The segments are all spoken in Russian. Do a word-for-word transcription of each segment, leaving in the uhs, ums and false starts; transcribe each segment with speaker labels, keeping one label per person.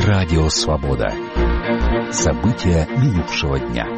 Speaker 1: Радио Свобода. События минувшего дня.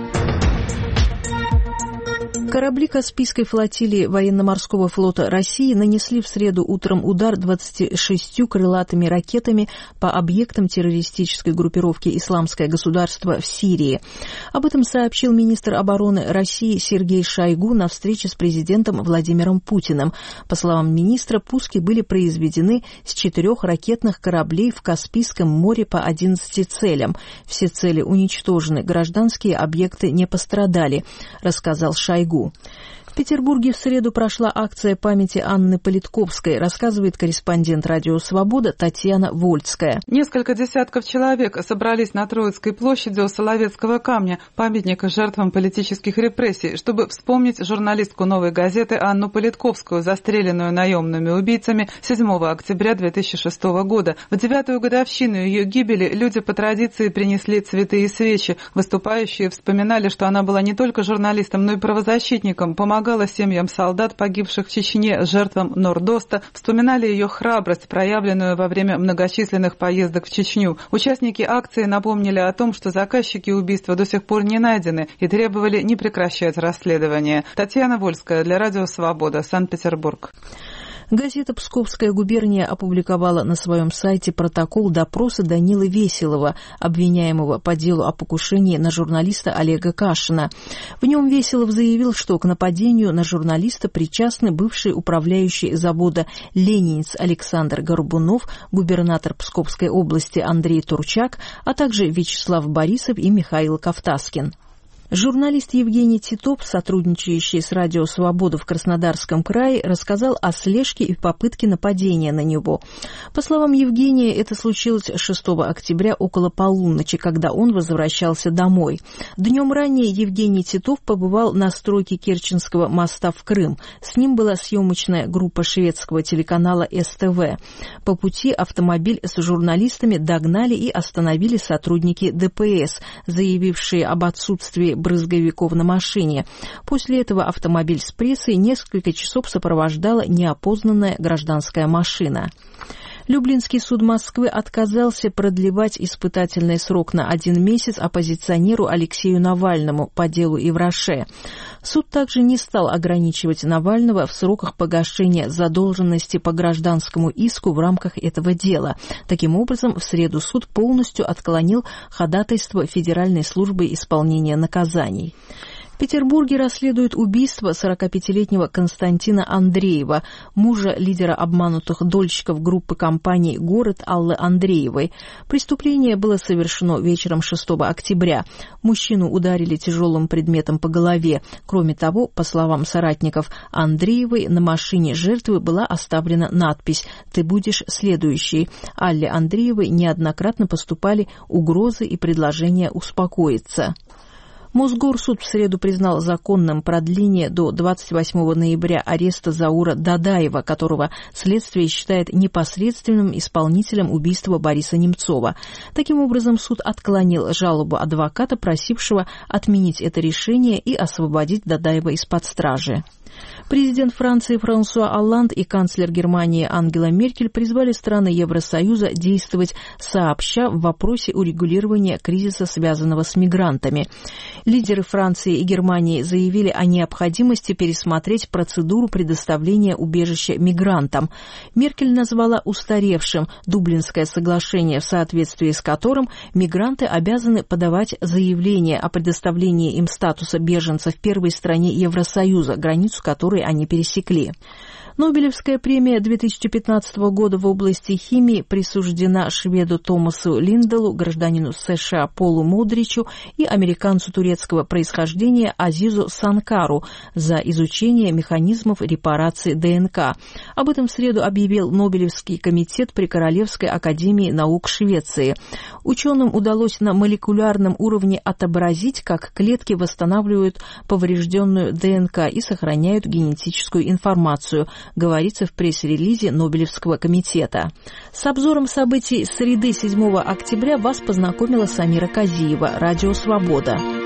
Speaker 2: Корабли Каспийской флотилии военно-морского флота России нанесли в среду утром удар двадцатью шестью крылатыми ракетами по объектам террористической группировки «Исламское государство» в Сирии. Об этом сообщил министр обороны России Сергей Шойгу на встрече с президентом Владимиром Путиным. По словам министра, пуски были произведены с четырех ракетных кораблей в Каспийском море по одиннадцати целям. Все цели уничтожены, гражданские объекты не пострадали, рассказал Шойгу. В Петербурге в среду прошла акция памяти Анны Политковской, рассказывает корреспондент «Радио Свобода» Татьяна Вольцкая.
Speaker 3: Несколько десятков человек собрались на Троицкой площади у Соловецкого камня, памятника жертвам политических репрессий, чтобы вспомнить журналистку «Новой газеты» Анну Политковскую, застреленную наемными убийцами седьмого октября две тысячи шестого года. В девятую годовщину ее гибели люди по традиции принесли цветы и свечи. Выступающие вспоминали, что она была не только журналистом, но и правозащитником, помогала семьям солдат, погибших в Чечне, жертвам Нордоста, вспоминали ее храбрость, проявленную во время многочисленных поездок в Чечню. Участники акции напомнили о том, что заказчики убийства до сих пор не найдены, и требовали не прекращать расследование. Татьяна Вольская для Радио Свобода, Санкт-Петербург.
Speaker 2: Газета «Псковская губерния» опубликовала на своем сайте протокол допроса Данилы Веселова, обвиняемого по делу о покушении на журналиста Олега Кашина. В нем Веселов заявил, что к нападению на журналиста причастны бывший управляющий завода «Ленинец» Александр Горбунов, губернатор Псковской области Андрей Турчак, а также Вячеслав Борисов и Михаил Ковтаскин. Журналист Евгений Титов, сотрудничающий с «Радио Свобода» в Краснодарском крае, рассказал о слежке и попытке нападения на него. По словам Евгения, это случилось шестого октября около полуночи, когда он возвращался домой. Днем ранее Евгений Титов побывал на стройке Керченского моста в Крым. С ним была съемочная группа шведского телеканала эс тэ вэ. По пути автомобиль с журналистами догнали и остановили сотрудники дэ пэ эс, заявившие об отсутствии брызговиков на машине. После этого автомобиль с прессой несколько часов сопровождала неопознанная гражданская машина. Люблинский суд Москвы отказался продлевать испытательный срок на один месяц оппозиционеру Алексею Навальному по делу Ивраше. Суд также не стал ограничивать Навального в сроках погашения задолженности по гражданскому иску в рамках этого дела. Таким образом, в среду суд полностью отклонил ходатайство Федеральной службы исполнения наказаний. В Петербурге расследуют убийство сорокапятилетнего Константина Андреева, мужа лидера обманутых дольщиков группы компаний «Город» Аллы Андреевой. Преступление было совершено вечером шестого октября. Мужчину ударили тяжелым предметом по голове. Кроме того, по словам соратников Андреевой, на машине жертвы была оставлена надпись «Ты будешь следующий». Алле Андреевой неоднократно поступали угрозы и предложения успокоиться. Мосгорсуд в среду признал законным продление до двадцать восьмого ноября ареста Заура Дадаева, которого следствие считает непосредственным исполнителем убийства Бориса Немцова. Таким образом, суд отклонил жалобу адвоката, просившего отменить это решение и освободить Дадаева из-под стражи. Президент Франции Франсуа Олланд и канцлер Германии Ангела Меркель призвали страны Евросоюза действовать сообща в вопросе урегулирования кризиса, связанного с мигрантами. Лидеры Франции и Германии заявили о необходимости пересмотреть процедуру предоставления убежища мигрантам. Меркель назвала устаревшим Дублинское соглашение, в соответствии с которым мигранты обязаны подавать заявление о предоставлении им статуса беженца в первой стране Евросоюза, границу которой они пересекли. Нобелевская премия две тысячи пятнадцатого года в области химии присуждена шведу Томасу Линделу, гражданину США Полу Модричу и американцу турецкого происхождения Азизу Санкару за изучение механизмов репарации дэ эн ка. Об этом в среду объявил Нобелевский комитет при Королевской академии наук Швеции. Ученым удалось на молекулярном уровне отобразить, как клетки восстанавливают поврежденную дэ эн ка и сохраняют генетическую информацию, говорится в пресс-релизе Нобелевского комитета. С обзором событий среды седьмого октября вас познакомила Самира Казиева, Радио Свобода.